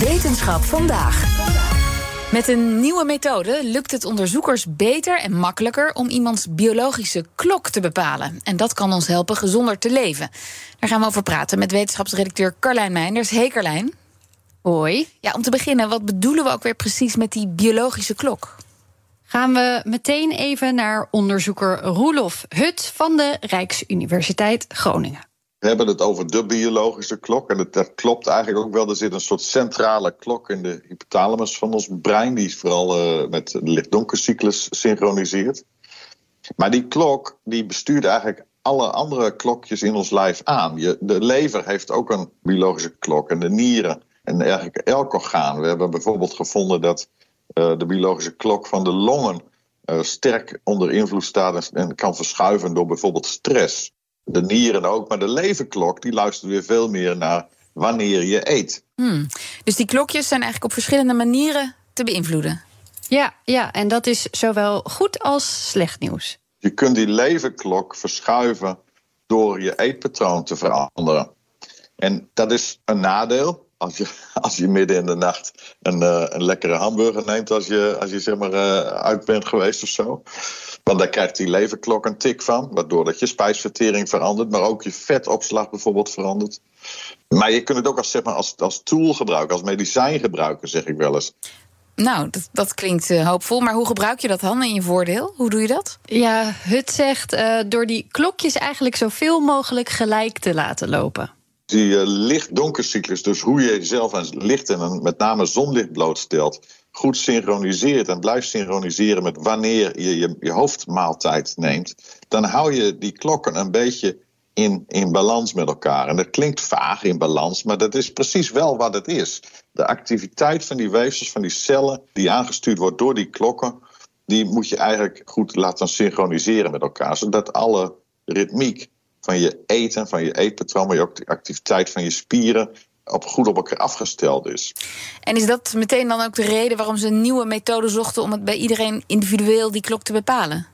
Wetenschap vandaag. Met een nieuwe methode lukt het onderzoekers beter en makkelijker om iemands biologische klok te bepalen. En dat kan ons helpen gezonder te leven. Daar gaan we over praten met wetenschapsredacteur Carlijn Meinders. Hey Carlijn. Hoi. Ja, om te beginnen, wat bedoelen we ook weer precies met die biologische klok? Gaan we meteen even naar onderzoeker Roelof Hut van de Rijksuniversiteit Groningen. We hebben het over de biologische klok. En dat klopt eigenlijk ook wel. Er zit een soort centrale klok in de hypothalamus van ons brein, die vooral met de licht-donkercyclus synchroniseert. Maar die klok die bestuurt eigenlijk alle andere klokjes in ons lijf aan. De lever heeft ook een biologische klok en de nieren en eigenlijk elk orgaan. We hebben bijvoorbeeld gevonden dat de biologische klok van de longen sterk onder invloed staat en kan verschuiven door bijvoorbeeld stress. De nieren ook, maar de leverklok die luistert weer veel meer naar wanneer je eet. Dus die klokjes zijn eigenlijk op verschillende manieren te beïnvloeden? Ja, en dat is zowel goed als slecht nieuws. Je kunt die leverklok verschuiven door je eetpatroon te veranderen. En dat is een nadeel als je midden in de nacht een lekkere hamburger neemt als je zeg maar uit bent geweest of zo. Want daar krijgt die leverklok een tik van, waardoor dat je spijsvertering verandert, maar ook je vetopslag bijvoorbeeld verandert. Maar je kunt het ook als tool gebruiken, als medicijn gebruiken, zeg ik wel eens. Nou, dat klinkt hoopvol, maar hoe gebruik je dat dan in je voordeel? Hoe doe je dat? Ja, Hut zegt door die klokjes eigenlijk zoveel mogelijk gelijk te laten lopen. Die licht-donkercyclus, dus hoe je jezelf aan licht en met name zonlicht blootstelt, goed synchroniseert en blijft synchroniseren met wanneer je hoofdmaaltijd neemt, dan hou je die klokken een beetje in balans met elkaar. En dat klinkt vaag, in balans, maar dat is precies wel wat het is. De activiteit van die weefsels, van die cellen die aangestuurd wordt door die klokken, die moet je eigenlijk goed laten synchroniseren met elkaar, zodat alle ritmiek van je eten, van je eetpatroon, maar ook de activiteit van je spieren goed op elkaar afgesteld is. En is dat meteen dan ook de reden waarom ze een nieuwe methode zochten om het bij iedereen individueel die klok te bepalen?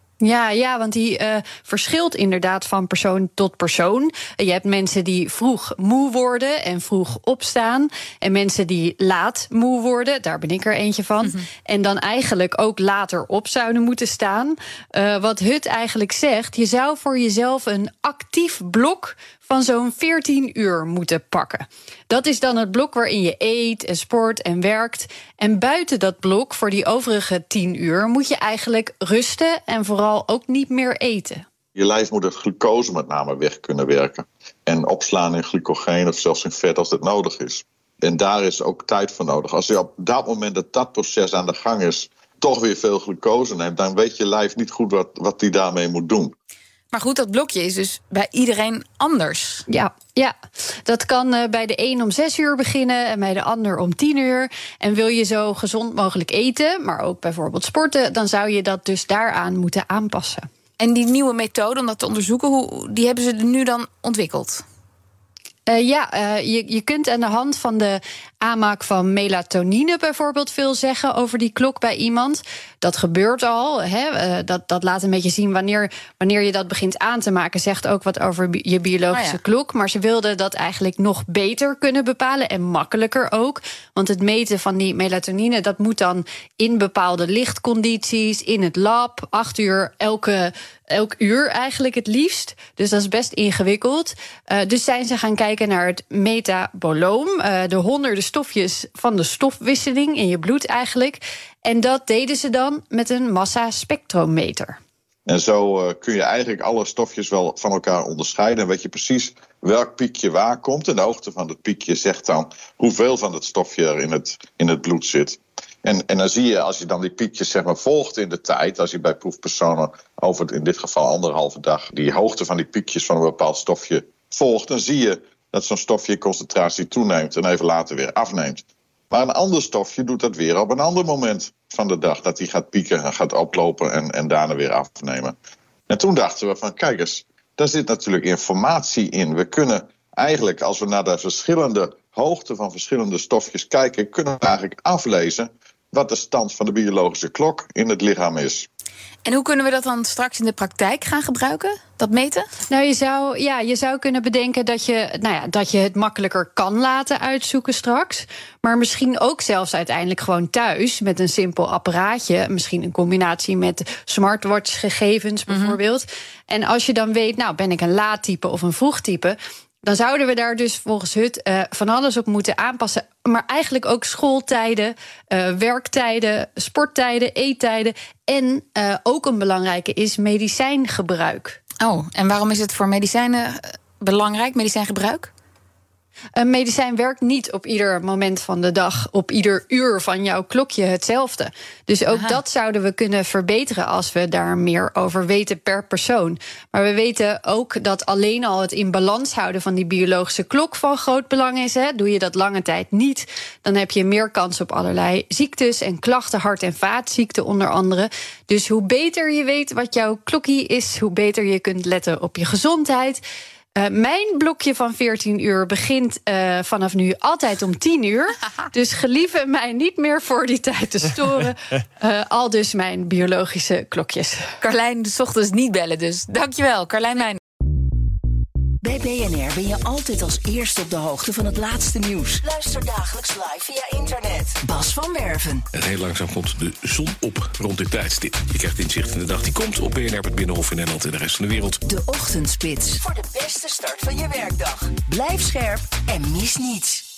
Ja, want die verschilt inderdaad van persoon tot persoon. Je hebt mensen die vroeg moe worden en vroeg opstaan. En mensen die laat moe worden, daar ben ik er eentje van. Mm-hmm. En dan eigenlijk ook later op zouden moeten staan. Wat Hut eigenlijk zegt, je zou voor jezelf een actief blok van zo'n 14 uur moeten pakken. Dat is dan het blok waarin je eet en sport en werkt. En buiten dat blok, voor die overige 10 uur, moet je eigenlijk rusten en vooral ook niet meer eten. Je lijf moet het glucose met name weg kunnen werken. En opslaan in glycogeen of zelfs in vet als dat nodig is. En daar is ook tijd voor nodig. Als je op dat moment dat proces aan de gang is, toch weer veel glucose neemt, dan weet je lijf niet goed wat die daarmee moet doen. Maar goed, dat blokje is dus bij iedereen anders. Ja, dat kan bij de een om 6 uur beginnen en bij de ander om 10 uur. En wil je zo gezond mogelijk eten, maar ook bijvoorbeeld sporten, dan zou je dat dus daaraan moeten aanpassen. En die nieuwe methode om dat te onderzoeken, die hebben ze nu dan ontwikkeld? Je kunt aan de hand van de aanmaak van melatonine bijvoorbeeld veel zeggen over die klok bij iemand. Dat gebeurt al. Dat laat een beetje zien wanneer je dat begint aan te maken. Zegt ook wat over je biologische klok. Maar ze wilden dat eigenlijk nog beter kunnen bepalen en makkelijker ook. Want het meten van die melatonine, dat moet dan in bepaalde lichtcondities, in het lab, 8 uur elk uur eigenlijk het liefst. Dus dat is best ingewikkeld. Dus zijn ze gaan kijken naar het metaboloom, de honderden stofjes van de stofwisseling in je bloed eigenlijk. En dat deden ze dan met een massaspectrometer. En zo kun je eigenlijk alle stofjes wel van elkaar onderscheiden. En weet je precies welk piekje waar komt. En de hoogte van het piekje zegt dan hoeveel van het stofje er in het bloed zit. En dan zie je, als je dan die piekjes zeg maar volgt in de tijd, als je bij proefpersonen over in dit geval 1,5 dag die hoogte van die piekjes van een bepaald stofje volgt, dan zie je dat zo'n stofje concentratie toeneemt en even later weer afneemt. Maar een ander stofje doet dat weer op een ander moment van de dag, dat die gaat pieken en gaat oplopen en daarna weer afnemen. En toen dachten we van, kijk eens, daar zit natuurlijk informatie in. We kunnen eigenlijk, als we naar de verschillende hoogte van verschillende stofjes kijken, kunnen we eigenlijk aflezen wat de stand van de biologische klok in het lichaam is. En hoe kunnen we dat dan straks in de praktijk gaan gebruiken? Dat meten? Nou, je zou kunnen bedenken dat je het makkelijker kan laten uitzoeken straks. Maar misschien ook zelfs uiteindelijk gewoon thuis met een simpel apparaatje. Misschien in combinatie met smartwatch-gegevens bijvoorbeeld. En als je dan weet, ben ik een laadtype of een vroegtype, dan zouden we daar dus volgens HUT van alles op moeten aanpassen. Maar eigenlijk ook schooltijden, werktijden, sporttijden, eettijden. En ook een belangrijke is medicijngebruik. Oh, en waarom is het voor medicijnen belangrijk, medicijngebruik? Een medicijn werkt niet op ieder moment van de dag, op ieder uur van jouw klokje hetzelfde. Dus ook dat zouden we kunnen verbeteren als we daar meer over weten per persoon. Maar we weten ook dat alleen al het in balans houden van die biologische klok van groot belang is. Doe je dat lange tijd niet, dan heb je meer kans op allerlei ziektes en klachten, hart- en vaatziekten onder andere. Dus hoe beter je weet wat jouw klokje is, hoe beter je kunt letten op je gezondheid. Mijn blokje van 14 uur begint vanaf nu altijd om 10 uur. Dus gelieve mij niet meer voor die tijd te storen. Al dus mijn biologische klokjes. Carlijn, 's ochtends niet bellen dus. Dankjewel, Carlijn Meijn. Bij BNR ben je altijd als eerste op de hoogte van het laatste nieuws. Luister dagelijks live via internet. Bas van Werven. En heel langzaam komt de zon op rond dit tijdstip. Je krijgt inzicht in de dag die komt op BNR, het Binnenhof in Nederland en de rest van de wereld. De Ochtendspits. Voor de beste start van je werkdag. Blijf scherp en mis niets.